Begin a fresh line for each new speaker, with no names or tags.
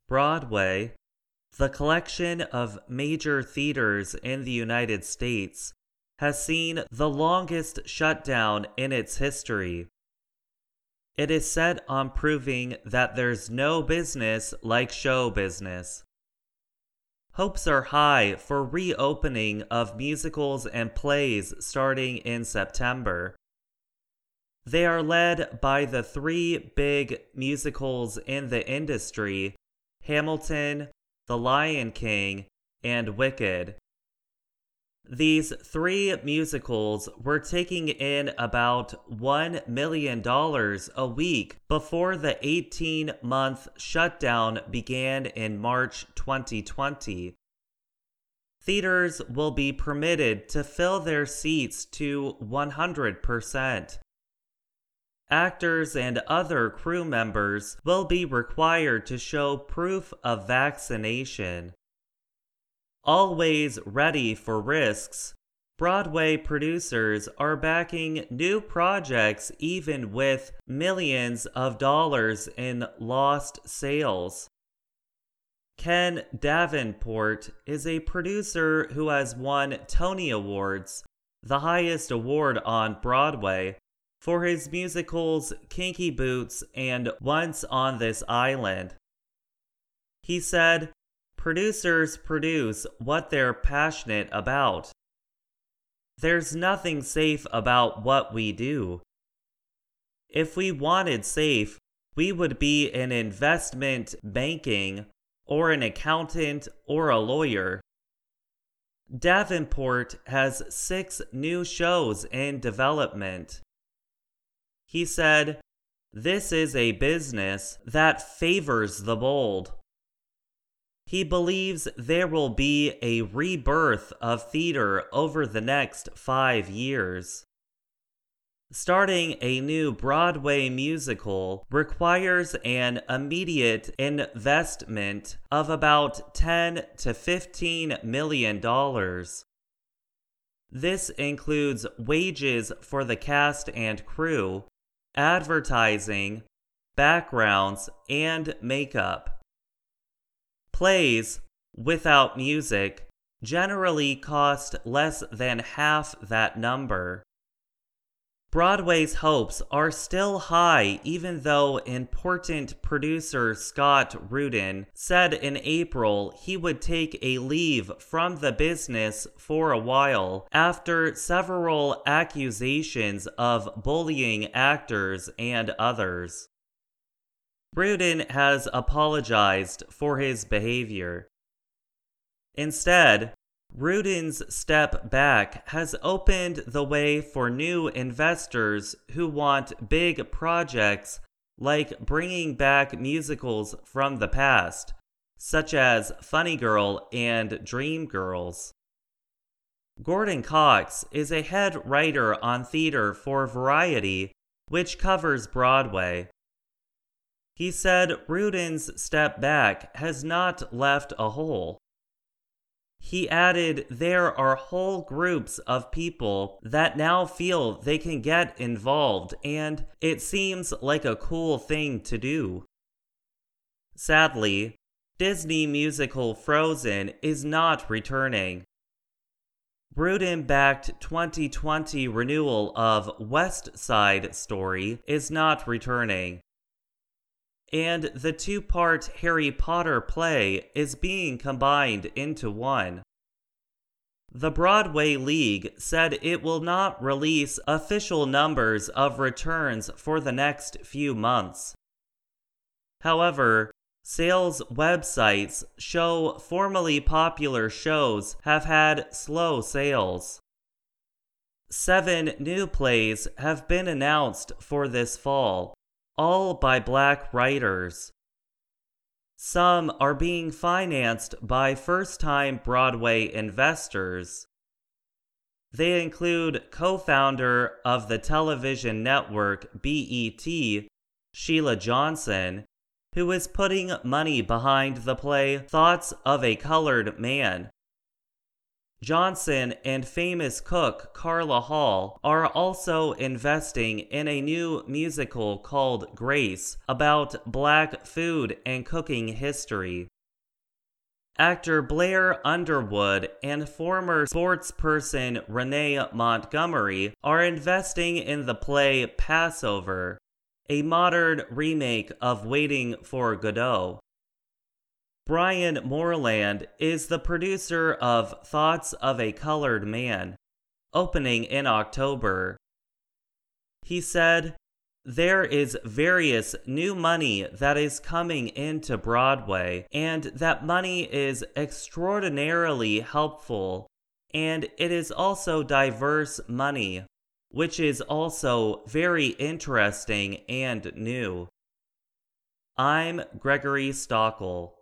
Broadway, the collection of major theaters in the United States, has seen the longest shutdown in its history. It is set on proving that there's no business like show business. Hopes are high for reopening of musicals and plays starting in September. They are led by the three big musicals in the industry: Hamilton, The Lion King, and Wicked. These three musicals were taking in about $1 million a week before the 18-month shutdown began in March 2020. Theaters will be permitted to fill their seats to 100%. Actors and other crew members will be required to show proof of vaccination. Always ready for risks, Broadway producers are backing new projects even with millions of dollars in lost sales. Ken Davenport is a producer who has won Tony Awards, the highest award on Broadway, for his musicals Kinky Boots and Once on This Island. He said, "Producers produce what they're passionate about. There's nothing safe about what we do. If we wanted safe, we would be in investment banking or an accountant or a lawyer." Davenport has 6 new shows in development. He said, "This is a business that favors the bold." He believes there will be a rebirth of theater over the next 5 years. Starting a new Broadway musical requires an immediate investment of about $10 to $15 million. This includes wages for the cast and crew, advertising, backgrounds, and makeup. Plays, without music, generally cost less than half that number. Broadway's hopes are still high, even though important producer Scott Rudin said in April he would take a leave from the business for a while after several accusations of bullying actors and others. Rudin has apologized for his behavior. Instead, Rudin's step back has opened the way for new investors who want big projects like bringing back musicals from the past, such as Funny Girl and Dreamgirls. Gordon Cox is a head writer on theater for Variety, which covers Broadway. He said Rudin's step back has not left a hole. He added there are whole groups of people that now feel they can get involved, and it seems like a cool thing to do. Sadly, Disney musical Frozen is not returning. Rudin-backed 2020 renewal of West Side Story is not returning. And the 2-part Harry Potter play is being combined into one. The Broadway League said it will not release official numbers of returns for the next few months. However, sales websites show formerly popular shows have had slow sales. 7 new plays have been announced for this fall, all by Black writers. Some are being financed by first-time Broadway investors. They include co-founder of the television network BET, Sheila Johnson, who is putting money behind the play Thoughts of a Colored Man. Johnson and famous cook Carla Hall are also investing in a new musical called Grace about Black food and cooking history. Actor Blair Underwood and former sportsperson Renee Montgomery are investing in the play Passover, a modern remake of Waiting for Godot. Brian Moreland is the producer of Thoughts of a Colored Man, opening in October. He said, "There is various new money that is coming into Broadway, and that money is extraordinarily helpful, and it is also diverse money, which is also very interesting and new." I'm Gregory Stockel.